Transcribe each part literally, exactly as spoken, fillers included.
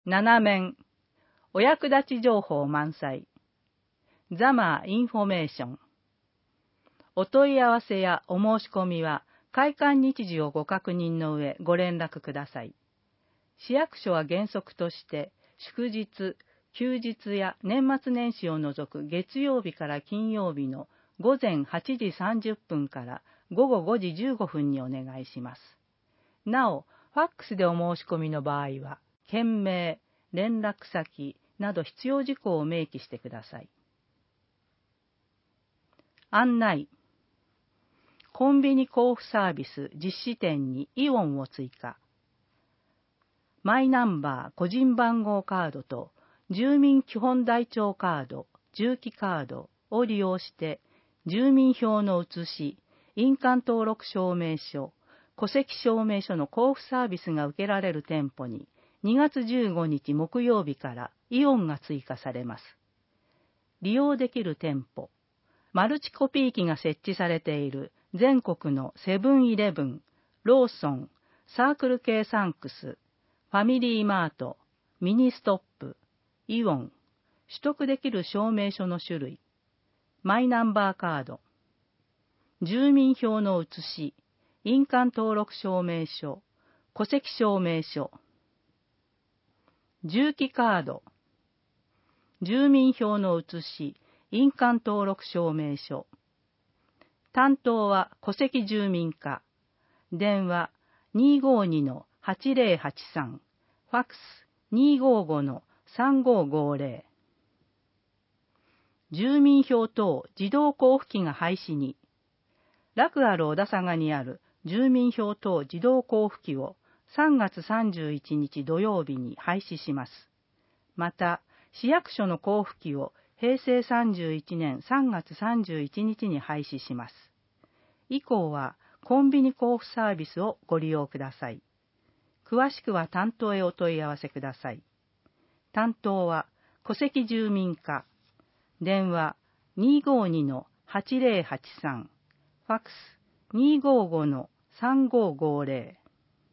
なな面、お役立ち情報満載。ザマーインフォメーション。お問い合わせやお申し込みは、開館日時をご確認の上ご連絡ください。市役所は原則として、祝日、休日や年末年始を除く月曜日から金曜日のごぜんはちじさんじゅっぷんからごごごじじゅうごふんにお願いします。なお、ファックスでお申し込みの場合は、件名、連絡先など必要事項を明記してください。案内。コンビニ交付サービス実施店にイオンを追加。マイナンバー個人番号カードと住民基本台帳カード、住基カードを利用して住民票の写し、印鑑登録証明書、戸籍証明書の交付サービスが受けられる店舗ににがつじゅうごにち木曜日からイオンが追加されます。利用できる店舗。マルチコピー機が設置されている全国のセブンイレブン、ローソン、サークル系サンクス、ファミリーマート、ミニストップ、イオン、取得できる証明書の種類、マイナンバーカード、住民票の写し、印鑑登録証明書、戸籍証明書、住基カード、住民票の写し、印鑑登録証明書。担当は戸籍住民課。電話 にーごーにのはちぜろはちさん。ファックス にーごーごのさんごーごーぜろ。住民票等自動交付機が廃止に。楽ある小田佐にある住民票等自動交付機をさんがつさんじゅういちにち土曜日に廃止します。また、市役所の交付機をへいせいさんじゅういちねんさんがつさんじゅういちにちに廃止します。以降はコンビニ交付サービスをご利用ください。詳しくは担当へお問い合わせください。担当は戸籍住民課。電話 にーごーにのはちぜろはちさん。ファックス にーごーごのさんごーごーぜろ。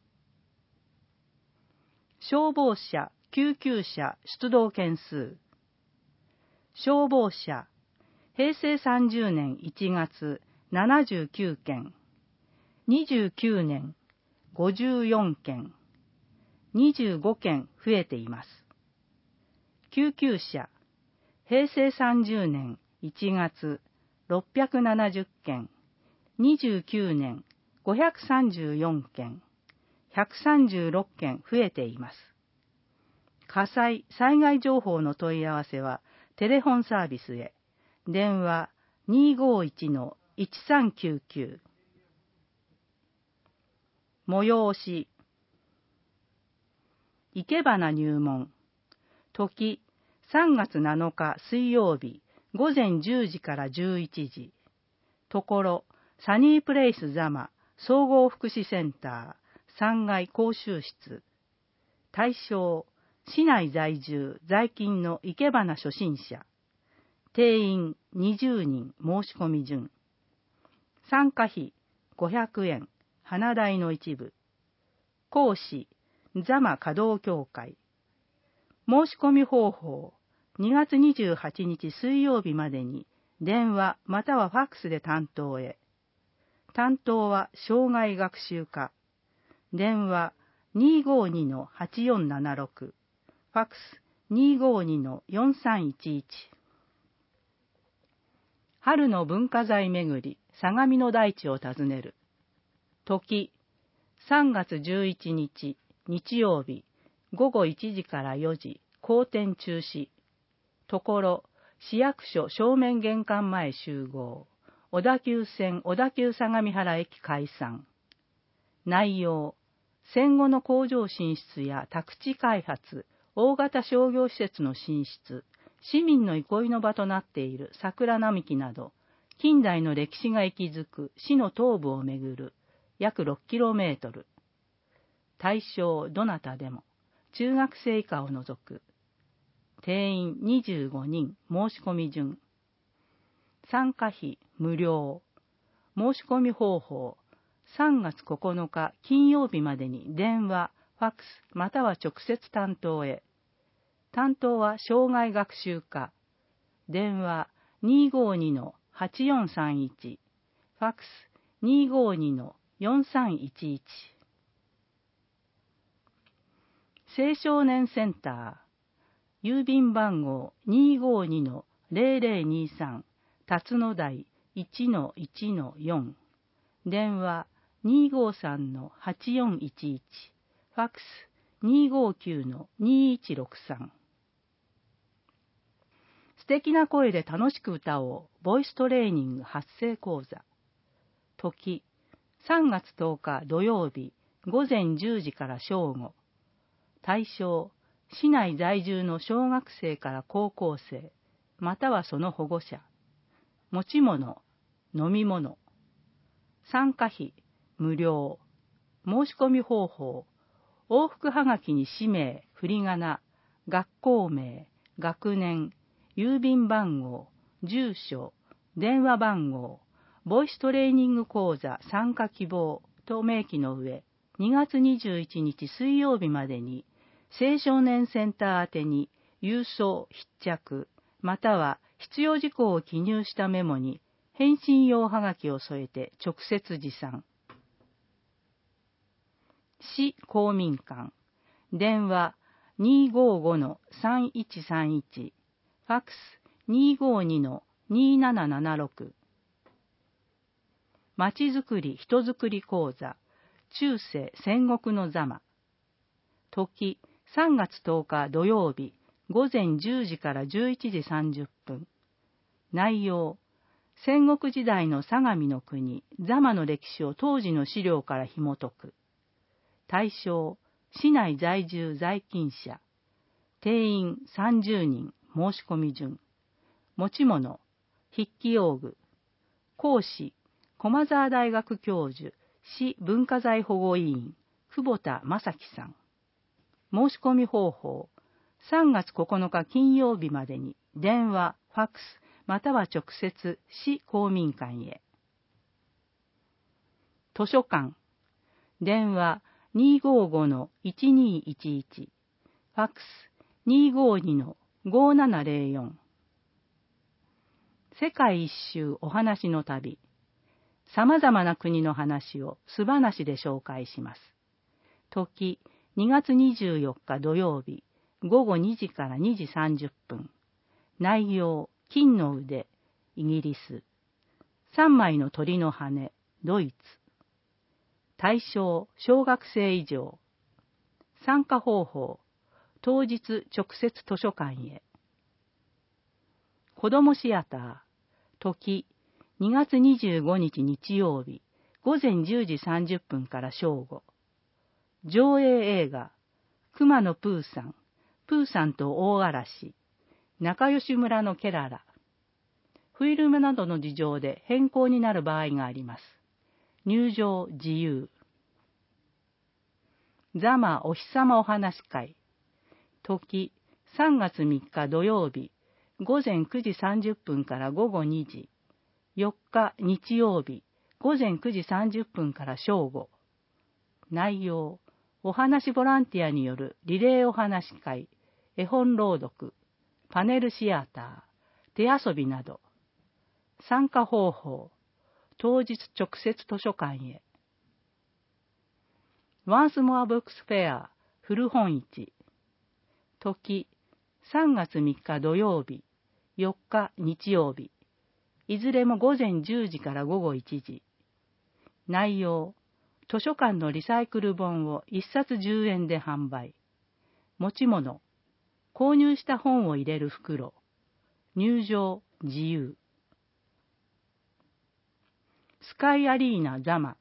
消防車、救急車出動件数。消防車、へいせいさんじゅうねんいちがつななじゅうきゅうけん、にじゅうきゅうねんごじゅうよんけん、にじゅうごけん増えています。救急車、へいせいさんじゅうねんいちがつろっぴゃくななじゅっけん、にじゅうきゅうねんごひゃくさんじゅうよんけん、ひゃくさんじゅうろっけん増えています。火災・災害情報の問い合わせはテレフォンサービスへ。電話 にーごーいちのいちさんきゅうきゅう。催し。生け花入門。時、さんがつなのか水曜日、ごぜんじゅうじからじゅういちじ。ところ、サニープレイスザマ総合福祉センターさんがい講習室。対象、市内在住在勤の生け花初心者。定員にじゅうにん申し込み順。参加費ごひゃくえん、花代の一部。講師、ザマ稼働協会。申し込み方法、にがつにじゅうはちにち水曜日までに電話またはファックスで担当へ。担当は障害学習課。電話 にーごーにのはちよんななろく。ファックス にーごーにのよんさんいちいち。春の文化財めぐり、相模の大地を訪ねる。時、さんがつじゅういちにち、日曜日、ごごいちじからよじ、公展中止。ところ、市役所正面玄関前集合。小田急線小田急相模原駅解散。内容、戦後の工場進出や宅地開発、大型商業施設の進出、市民の憩いの場となっている桜並木など、近代の歴史が息づく市の東部をめぐる約 ろっキロメートル。対象どなたでも、中学生以下を除く。定員にじゅうごにん申し込み順。参加費無料。申し込み方法、さんがつここのか金曜日までに電話、ファックスまたは直接担当へ。 担当は障害学習課。電話 にーごーにのはちよんさんいち。ファックス にーごーにのよんさんいちいち。青少年センター。郵便番号 にーごーにのぜろぜろにさん。辰野台 いちのいちのよん。電話 にーごーさんのはちよんいちいち。ファックス にーごーきゅうのにいちろくさん。素敵な声で楽しく歌おう。ボイストレーニング発声講座。時、さんがつとおか土曜日、ごぜんじゅうじから正午。対象、市内在住の小学生から高校生、またはその保護者。持ち物、飲み物。参加費、無料。申し込み方法、往復はがきに氏名、振り仮名、学校名、学年、郵便番号、住所、電話番号、ボイストレーニング講座参加希望と明記の上、にがつにじゅういちにち水曜日までに、青少年センター宛てに郵送必着、または必要事項を記入したメモに、返信用はがきを添えて直接持参。市公民館。電話 にーごーごのさんいちさんいち。ファックス にーごーにのにななななろく。まちづくり人づくり講座。中世戦国の座間。時、さんがつとおか土曜日、ごぜんじゅうじからじゅういちじさんじゅっぷん。内容、戦国時代の相模の国、座間の歴史を当時の資料から紐解く。対象、市内在住在勤者。定員さんじゅうにん、申し込み順。持ち物、筆記用具。講師、駒沢大学教授、市文化財保護委員、久保田正樹さん。申し込み方法、さんがつここのか金曜日までに電話、ファックス、または直接市公民館へ。図書館。電話 にーごーごのいちにいちいち。ファックス にーごーにのごななぜろよん。世界一周お話の旅。様々な国の話を素話で紹介します。時、にがつにじゅうよっか土曜日、ごごにじからにじさんじゅっぷん。内容、金の腕、イギリス。さんまいの鳥の羽、ドイツ。対象、小学生以上。参加方法、当日直接図書館へ。子どもシアター。時、にがつにじゅうごにち日曜日、ごぜんじゅうじさんじゅっぷんから正午。上映映画、熊野プーさん、プーさんと大嵐、仲良し村のケララ。フィルムなどの事情で変更になる場合があります。入場自由。座間お日様お話会。時、さんがつみっか土曜日、ごぜんくじさんじゅっぷんからごごにじ。よっか日曜日、ごぜんくじさんじゅっぷんから正午。内容、お話ボランティアによるリレーお話会、絵本朗読、パネルシアター、手遊びなど。参加方法、当日直接図書館へ。ワンスモアブックスフェア、古本市。時、さんがつみっか土曜日、よっか日曜日。いずれもごぜんじゅうじからごごいちじ。内容、図書館のリサイクル本をいっさつじゅうえんで販売。持ち物、購入した本を入れる袋。入場自由。スカイアリーナ座間。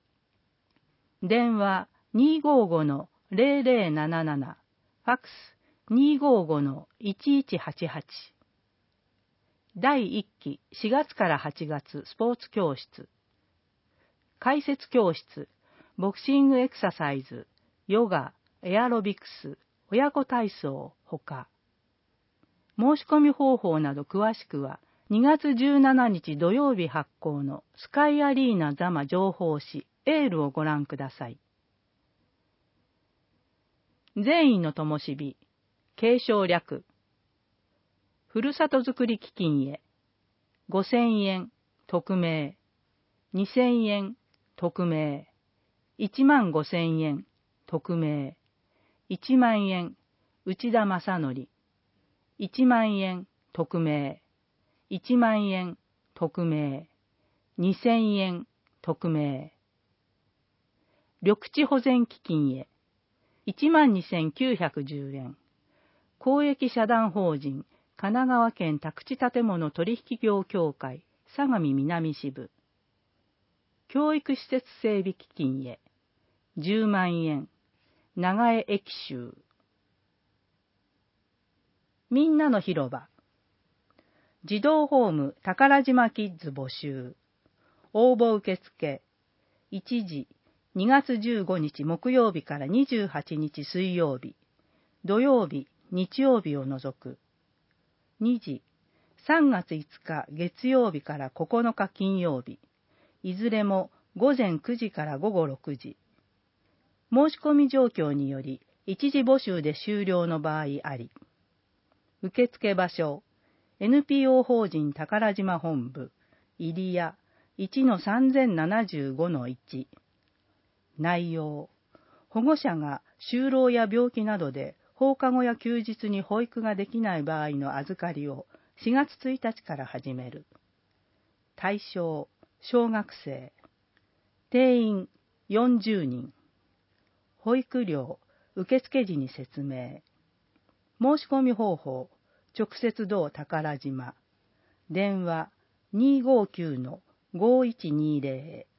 電話 にーごーごのぜろぜろなななな。ファックス にーごーごのいちいちはちはち。だいいっきしがつからはちがつスポーツ教室。解説教室、ボクシングエクササイズ、ヨガ、エアロビクス、親子体操、ほか。申し込み方法など詳しくは、にがつじゅうしちにち土曜日発行のスカイアリーナ座間情報誌エールをご覧ください。善意の灯火、 継承略。ふるさとづくり基金へ。ごせんえん、匿名。にせんえん、匿名。いちまんごせんえん、匿名。いちまんえん、内田正則。いちまんえん、匿名。いちまんえん、匿名。にせんえん、匿名。緑地保全基金へ。いちまんにせんきゅうひゃくじゅうえん。公益社団法人神奈川県宅地建物取引業協会相模南支部。教育施設整備基金へ。じゅうまんえん。長江駅集。みんなの広場。児童ホーム宝島キッズ募集。応募受付。いちじ、にがつじゅうごにち木曜日からにじゅうはちにち水曜日。土曜日、日曜日を除く。にじ、さんがついつか月曜日からここのか金曜日。いずれもごぜんくじからごごろくじ。申し込み状況により一時募集で終了の場合あり。受付場所、エヌピーオー 法人宝島本部、入谷 いちのさんぜんななじゅうごのいち。内容、保護者が就労や病気などで放課後や休日に保育ができない場合の預かりをしがつついたちから始める。対象、小学生。定員よんじゅうにん。保育料、受付時に説明。申し込み方法、直接道宝島。電話 にーごーきゅうのごーいちにーぜろ へ。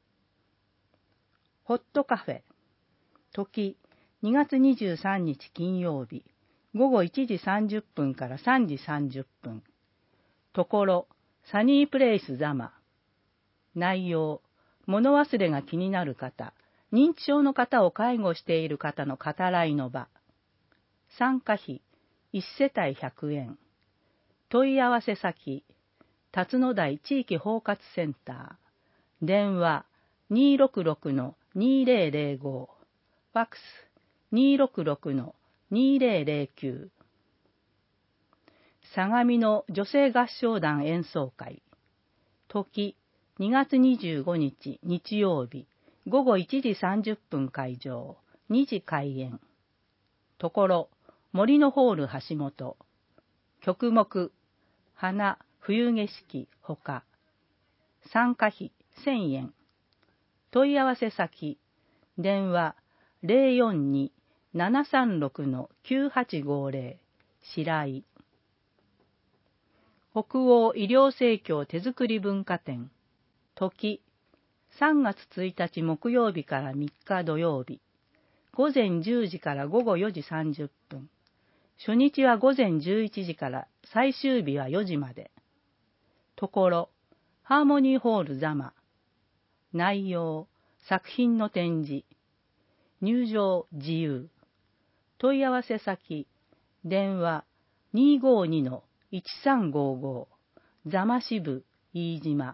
ホットカフェ。時、にがつにじゅうさんにち金曜日、ごごいちじさんじゅっぷんからさんじさんじゅっぷん。ところ、サニープレイスザマ。内容、物忘れが気になる方、認知症の方を介護している方の語らいの場。参加費、いちせたいひゃくえん。問い合わせ先、辰野台地域包括センター。電話、にーろくろくのにーぜろぜろご。ファックス、にーろくろくのにーぜろぜろきゅう。相模の女性合唱団演奏会。時、にがつにじゅうごにち日曜日、ごごいちじさんじゅっぷん会場、にじ開演。ところ、森のホール橋本。曲目、花、冬景色、ほか。参加費、せんえん。問い合わせ先、電話、ぜろよんにーななさんろくのきゅうはちごぜろ、白井。北欧医療生協手作り文化展。時、さんがつついたち木曜日からみっか土曜日。ごぜんじゅうじからごごよじさんじゅっぷん。初日はごぜんじゅういちじから最終日はよじまで。ところ、ハーモニーホールザマ。内容、作品の展示。入場自由。問い合わせ先、電話 にーごーにのいちさんごーごー。座間支部、飯島。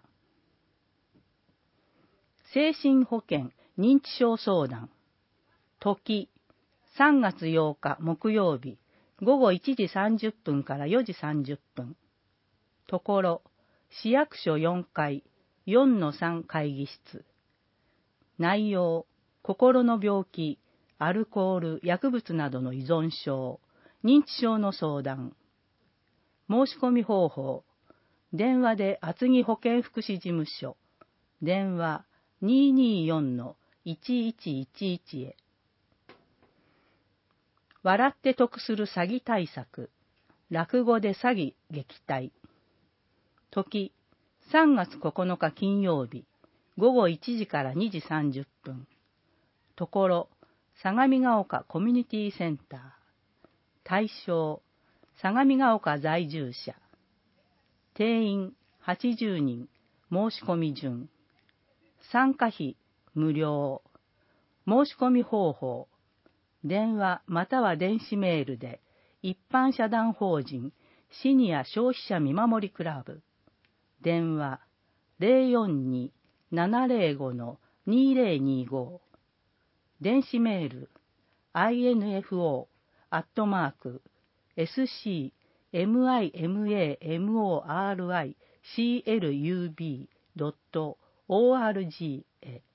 精神保健認知症相談。時、さんがつようか木曜日、ごごいちじさんじゅっぷんからよじさんじゅっぷん。ところ、市役所よんかい、よんのさん会議室。内容、心の病気、アルコール、薬物などの依存症、認知症の相談。申し込み方法、電話で厚木保健福祉事務所、電話 にーにーよんのいちいちいちいち へ。笑って得する詐欺対策、落語で詐欺撃退。時、さんがつここのか金曜日、ごごいちじからにじさんじゅっぷん。ところ、相模が丘コミュニティセンター。対象、相模が丘在住者。定員はちじゅうにん、申し込み順。参加費無料。申し込み方法、電話または電子メールで、一般社団法人シニア消費者見守りクラブ。電話ぜろよんにーななぜろごのにーぜろにーご。電子メール アイエヌエフオー アットマークエスシーエムアイエムエーエムオーアールアイシーエルユービードットオーアールジー へ。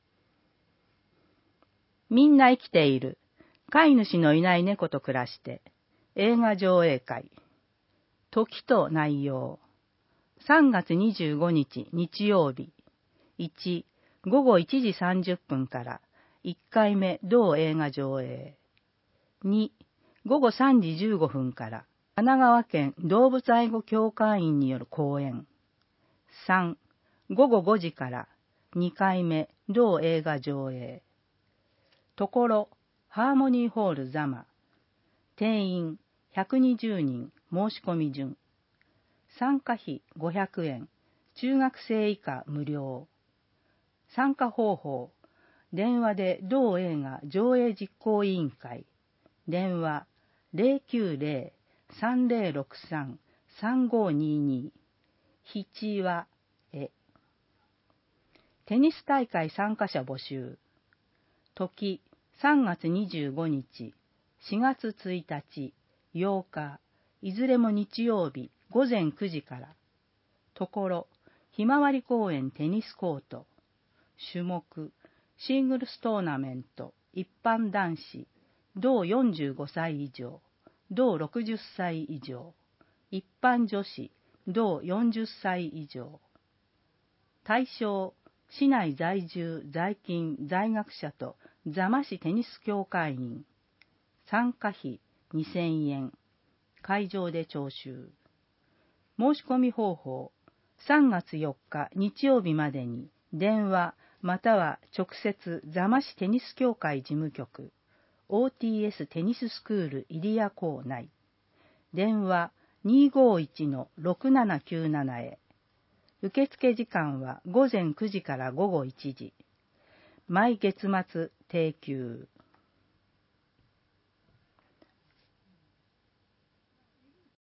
みんな生きている。飼い主のいない猫と暮らして。映画上映会。時と内容。さんがつにじゅうごにち日曜日。いち、ごごいちじさんじゅっぷんからいっかいめ同映画上映。に、ごごさんじじゅうごふんから神奈川県動物愛護協会員による講演。さん、ごごごじからにかいめ同映画上映。ところ、ハーモニーホール座間。定員ひゃくにじゅうにん申し込み順。参加費ごひゃくえん、中学生以下無料。参加方法、電話で同映画上映実行委員会。電話 ゼロきゅうゼロ さんゼロろくさん さんごにに。ひちわへ。テニス大会参加者募集。時さんがつにじゅうごにち、しがつついたち、ようか、いずれも日曜日ごぜんくじから。ところ、ひまわり公園テニスコート。種目、シングルストーナメント、一般男子、同よんじゅうごさい以上、同ろくじゅっさい以上、一般女子、同よんじゅっさい以上。対象、市内在住、在勤、在学者と座間市テニス協会員。参加費にせんえん。会場で徴収。申し込み方法、さんがつよっか日曜日までに電話または直接座間市テニス協会事務局 オーティーエス テニススクール入谷校内。電話 にーごーいちのろくななきゅうなな へ。受付時間はごぜんくじからごごいちじ。毎月末定休。